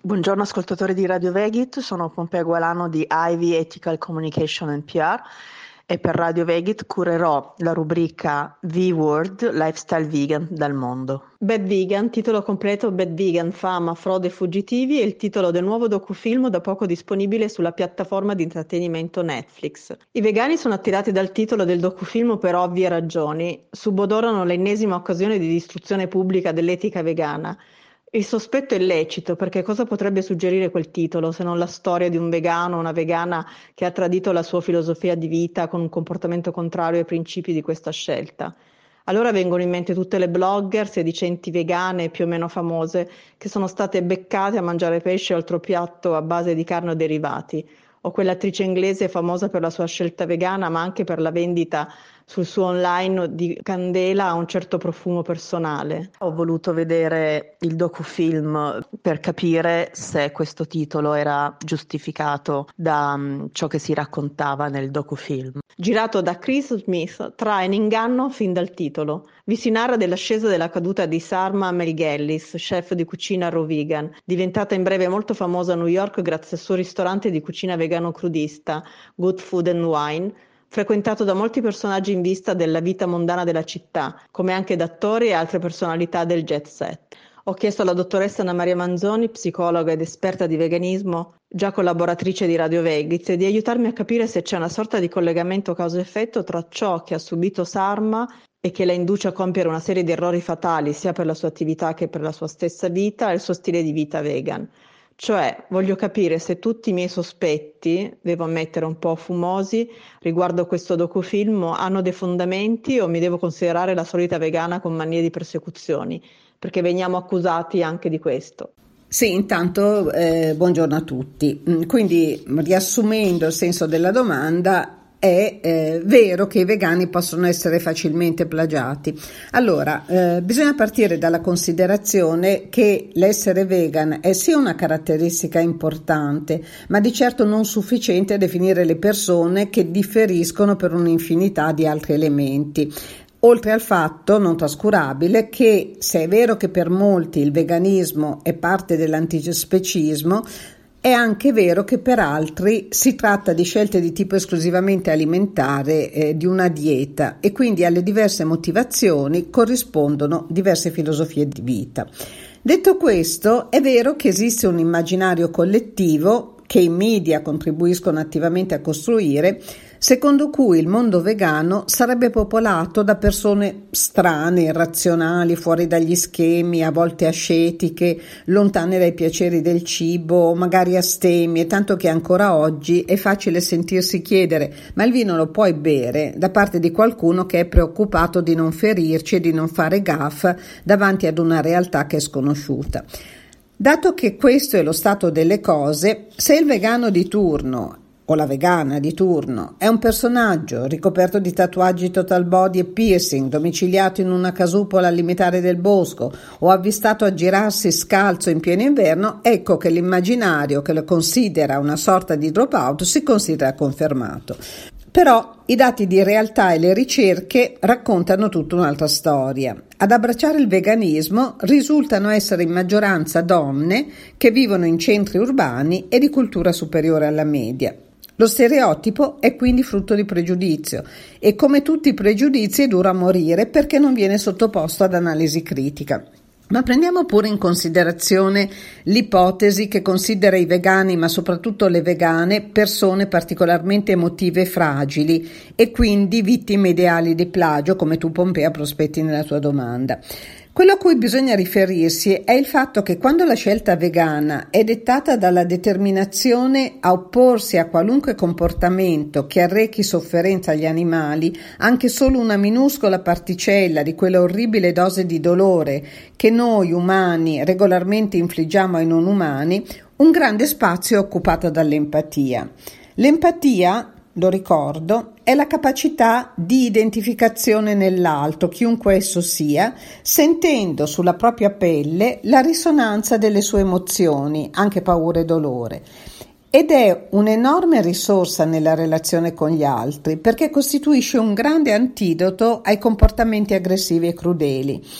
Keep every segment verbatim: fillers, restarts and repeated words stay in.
Buongiorno ascoltatori di Radio Vegit, sono Pompea Gualano di Ivy Ethical Communication and P R e per Radio Vegit curerò la rubrica V-Word Lifestyle Vegan dal mondo. Bad Vegan, titolo completo Bad Vegan, fama, frode e fuggitivi, è il titolo del nuovo docufilm da poco disponibile sulla piattaforma di intrattenimento Netflix. I vegani sono attirati dal titolo del docufilm per ovvie ragioni, subodorano l'ennesima occasione di distruzione pubblica dell'etica vegana. Il sospetto è lecito, perché cosa potrebbe suggerire quel titolo se non la storia di un vegano o una vegana che ha tradito la sua filosofia di vita con un comportamento contrario ai principi di questa scelta? Allora vengono in mente tutte le blogger sedicenti vegane più o meno famose che sono state beccate a mangiare pesce o altro piatto a base di carne o derivati, o quell'attrice inglese famosa per la sua scelta vegana ma anche per la vendita sul suo online di candela a un certo profumo personale. Ho voluto vedere il docufilm per capire se questo titolo era giustificato da um, ciò che si raccontava nel docufilm. Girato da Chris Smith, trae in inganno fin dal titolo. Vi si narra dell'ascesa della caduta di Sarma Melghellis, chef di cucina raw vegan, diventata in breve molto famosa a New York grazie al suo ristorante di cucina vegano crudista, Good Food and Wine, frequentato da molti personaggi in vista della vita mondana della città, come anche da attori e altre personalità del jet set. Ho chiesto alla dottoressa Anna Maria Manzoni, psicologa ed esperta di veganismo, già collaboratrice di Radio Vegit, di aiutarmi a capire se c'è una sorta di collegamento causa-effetto tra ciò che ha subito Sarma e che la induce a compiere una serie di errori fatali sia per la sua attività che per la sua stessa vita e il suo stile di vita vegan. Cioè, voglio capire se tutti i miei sospetti, devo ammettere un po' fumosi, riguardo questo docufilm hanno dei fondamenti o mi devo considerare la solita vegana con manie di persecuzioni, perché veniamo accusati anche di questo. Sì, intanto eh, buongiorno a tutti. Quindi, riassumendo il senso della domanda, è eh, vero che i vegani possono essere facilmente plagiati. Allora, eh, bisogna partire dalla considerazione che l'essere vegan è sì una caratteristica importante, ma di certo non sufficiente a definire le persone che differiscono per un'infinità di altri elementi. Oltre al fatto non trascurabile che, se è vero che per molti il veganismo è parte dell'antispecismo, è anche vero che per altri si tratta di scelte di tipo esclusivamente alimentare, eh, di una dieta, e quindi alle diverse motivazioni corrispondono diverse filosofie di vita. Detto questo, è vero che esiste un immaginario collettivo che i media contribuiscono attivamente a costruire, secondo cui il mondo vegano sarebbe popolato da persone strane, irrazionali, fuori dagli schemi, a volte ascetiche, lontane dai piaceri del cibo, magari astemie, tanto che ancora oggi è facile sentirsi chiedere: ma il vino lo puoi bere? Da parte di qualcuno che è preoccupato di non ferirci e di non fare gaffe davanti ad una realtà che è sconosciuta. Dato che questo è lo stato delle cose, se il vegano di turno o la vegana di turno è un personaggio ricoperto di tatuaggi total body e piercing, domiciliato in una casupola al limitare del bosco o avvistato a girarsi scalzo in pieno inverno, ecco che l'immaginario che lo considera una sorta di dropout si considera confermato. Però i dati di realtà e le ricerche raccontano tutta un'altra storia. Ad abbracciare il veganismo risultano essere in maggioranza donne che vivono in centri urbani e di cultura superiore alla media. Lo stereotipo è quindi frutto di pregiudizio e, come tutti i pregiudizi, è duro a morire perché non viene sottoposto ad analisi critica. Ma prendiamo pure in considerazione l'ipotesi che considera i vegani, ma soprattutto le vegane, persone particolarmente emotive e fragili e quindi vittime ideali di plagio, come tu, Pompea, prospetti nella tua domanda. Quello a cui bisogna riferirsi è il fatto che quando la scelta vegana è dettata dalla determinazione a opporsi a qualunque comportamento che arrechi sofferenza agli animali, anche solo una minuscola particella di quella orribile dose di dolore che noi umani regolarmente infliggiamo ai non umani, un grande spazio è occupato dall'empatia. L'empatia, lo ricordo, è la capacità di identificazione nell'altro, chiunque esso sia, sentendo sulla propria pelle la risonanza delle sue emozioni, anche paura e dolore. Ed è un'enorme risorsa nella relazione con gli altri, perché costituisce un grande antidoto ai comportamenti aggressivi e crudeli.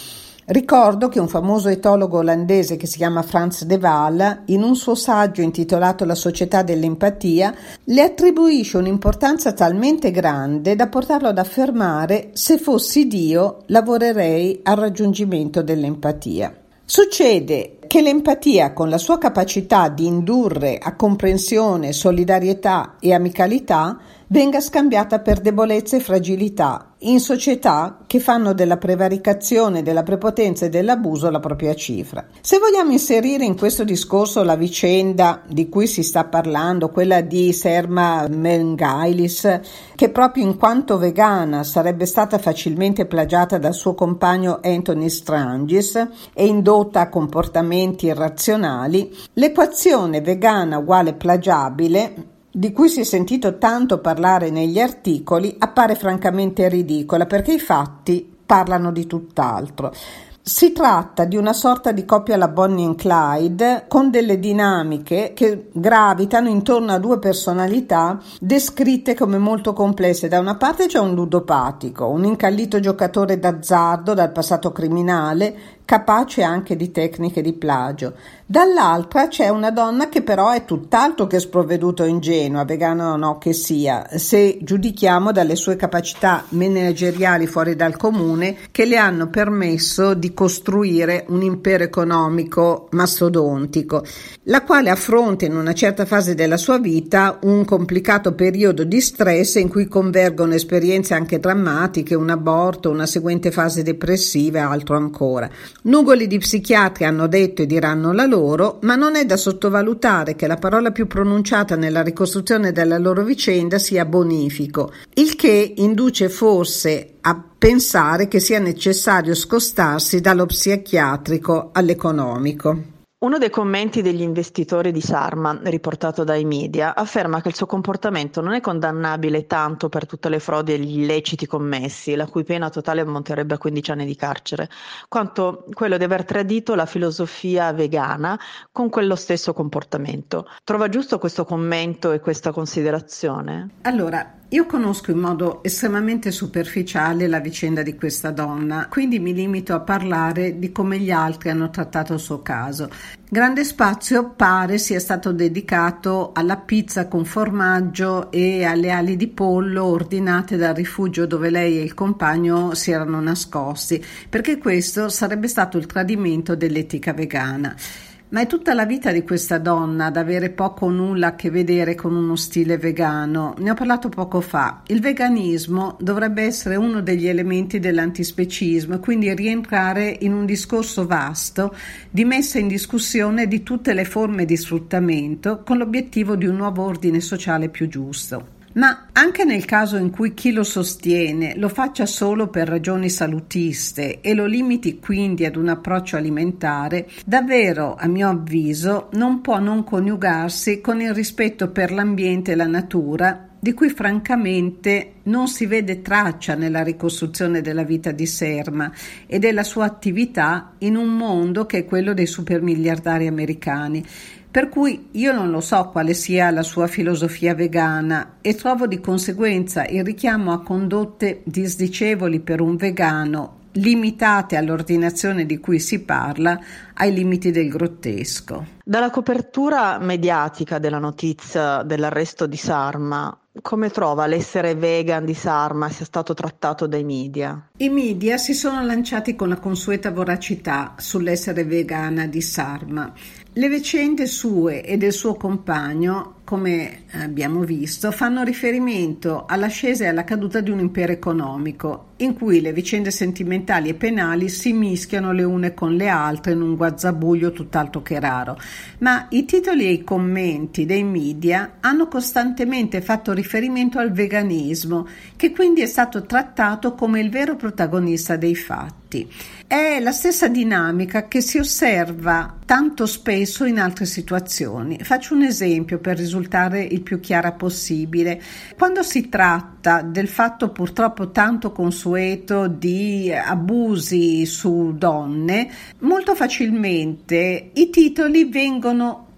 Ricordo che un famoso etologo olandese che si chiama Frans de Waal, in un suo saggio intitolato La società dell'empatia, le attribuisce un'importanza talmente grande da portarlo ad affermare: se fossi Dio lavorerei al raggiungimento dell'empatia. Succede che l'empatia, con la sua capacità di indurre a comprensione, solidarietà e amicalità, venga scambiata per debolezza e fragilità in società che fanno della prevaricazione, della prepotenza e dell'abuso la propria cifra. Se vogliamo inserire in questo discorso la vicenda di cui si sta parlando, quella di Serma Mengailis, che proprio in quanto vegana sarebbe stata facilmente plagiata dal suo compagno Anthony Strangis e indotta a comportamenti irrazionali, l'equazione vegana uguale plagiabile, di cui si è sentito tanto parlare negli articoli, appare francamente ridicola, perché i fatti parlano di tutt'altro. Si tratta di una sorta di coppia alla Bonnie and Clyde, con delle dinamiche che gravitano intorno a due personalità descritte come molto complesse. Da una parte c'è un ludopatico, un incallito giocatore d'azzardo dal passato criminale, capace anche di tecniche di plagio. Dall'altra c'è una donna che però è tutt'altro che sprovveduta o ingenua, vegana o no che sia, se giudichiamo dalle sue capacità manageriali fuori dal comune, che le hanno permesso di costruire un impero economico mastodontico, la quale affronta in una certa fase della sua vita un complicato periodo di stress in cui convergono esperienze anche drammatiche, un aborto, una seguente fase depressiva e altro ancora. Nugoli di psichiatri hanno detto e diranno la loro, ma non è da sottovalutare che la parola più pronunciata nella ricostruzione della loro vicenda sia bonifico, il che induce forse a pensare che sia necessario scostarsi dallo psichiatrico all'economico. Uno dei commenti degli investitori di Sarma, riportato dai media, afferma che il suo comportamento non è condannabile tanto per tutte le frodi e gli illeciti commessi, la cui pena totale ammonterebbe a quindici anni di carcere, quanto quello di aver tradito la filosofia vegana con quello stesso comportamento. Trova giusto questo commento e questa considerazione? Allora, io conosco in modo estremamente superficiale la vicenda di questa donna, quindi mi limito a parlare di come gli altri hanno trattato il suo caso. Grande spazio pare sia stato dedicato alla pizza con formaggio e alle ali di pollo ordinate dal rifugio dove lei e il compagno si erano nascosti, perché questo sarebbe stato il tradimento dell'etica vegana. Ma è tutta la vita di questa donna ad avere poco o nulla a che vedere con uno stile vegano. Ne ho parlato poco fa. Il veganismo dovrebbe essere uno degli elementi dell'antispecismo e quindi rientrare in un discorso vasto di messa in discussione di tutte le forme di sfruttamento con l'obiettivo di un nuovo ordine sociale più giusto. Ma anche nel caso in cui chi lo sostiene lo faccia solo per ragioni salutiste e lo limiti quindi ad un approccio alimentare, davvero, a mio avviso, non può non coniugarsi con il rispetto per l'ambiente e la natura, di cui francamente non si vede traccia nella ricostruzione della vita di Serma e della sua attività in un mondo che è quello dei supermiliardari americani. Per cui io non lo so quale sia la sua filosofia vegana e trovo di conseguenza il richiamo a condotte disdicevoli per un vegano, limitate all'ordinazione di cui si parla, ai limiti del grottesco. Dalla copertura mediatica della notizia dell'arresto di Sarma, come trova l'essere vegan di Sarma sia stato trattato dai media? I media si sono lanciati con la consueta voracità sull'essere vegana di Sarma. Le vicende sue e del suo compagno, come abbiamo visto, fanno riferimento all'ascesa e alla caduta di un impero economico, in cui le vicende sentimentali e penali si mischiano le une con le altre in un guazzabuglio tutt'altro che raro. Ma i titoli e i commenti dei media hanno costantemente fatto riferimento al veganismo, che quindi è stato trattato come il vero protagonista dei fatti. È la stessa dinamica che si osserva tanto spesso in altre situazioni. Faccio un esempio per risultare il più chiara possibile. Quando si tratta del fatto purtroppo tanto consueto di abusi su donne, molto facilmente i titoli vengono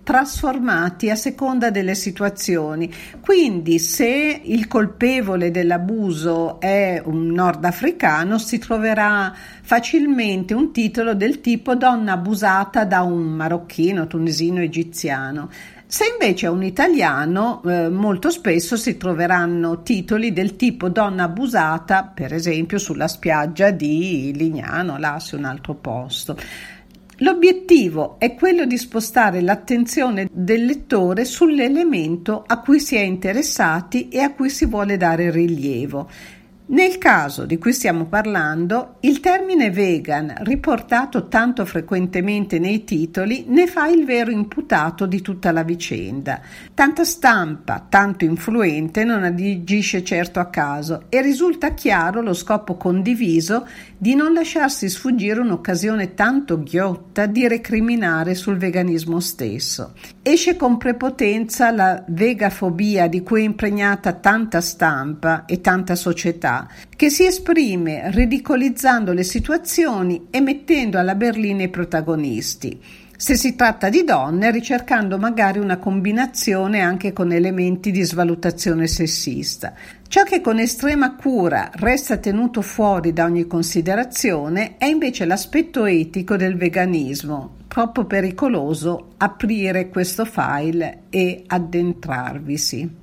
trasformati a seconda delle situazioni. Quindi se il colpevole dell'abuso è un nordafricano, si troverà facilmente un titolo del tipo donna abusata da un marocchino, tunisino, egiziano. Se invece è un italiano, eh, molto spesso si troveranno titoli del tipo donna abusata, per esempio sulla spiaggia di Lignano, là su un altro posto. L'obiettivo è quello di spostare l'attenzione del lettore sull'elemento a cui si è interessati e a cui si vuole dare rilievo. Nel caso di cui stiamo parlando, il termine vegan, riportato tanto frequentemente nei titoli, ne fa il vero imputato di tutta la vicenda. Tanta stampa, tanto influente, non agisce certo a caso e risulta chiaro lo scopo condiviso di non lasciarsi sfuggire un'occasione tanto ghiotta di recriminare sul veganismo stesso. Esce con prepotenza la vegafobia di cui è impregnata tanta stampa e tanta società, che si esprime ridicolizzando le situazioni e mettendo alla berlina i protagonisti. Se si tratta di donne, ricercando magari una combinazione anche con elementi di svalutazione sessista. Ciò che con estrema cura resta tenuto fuori da ogni considerazione è invece l'aspetto etico del veganismo. Troppo pericoloso aprire questo file e addentrarvisi.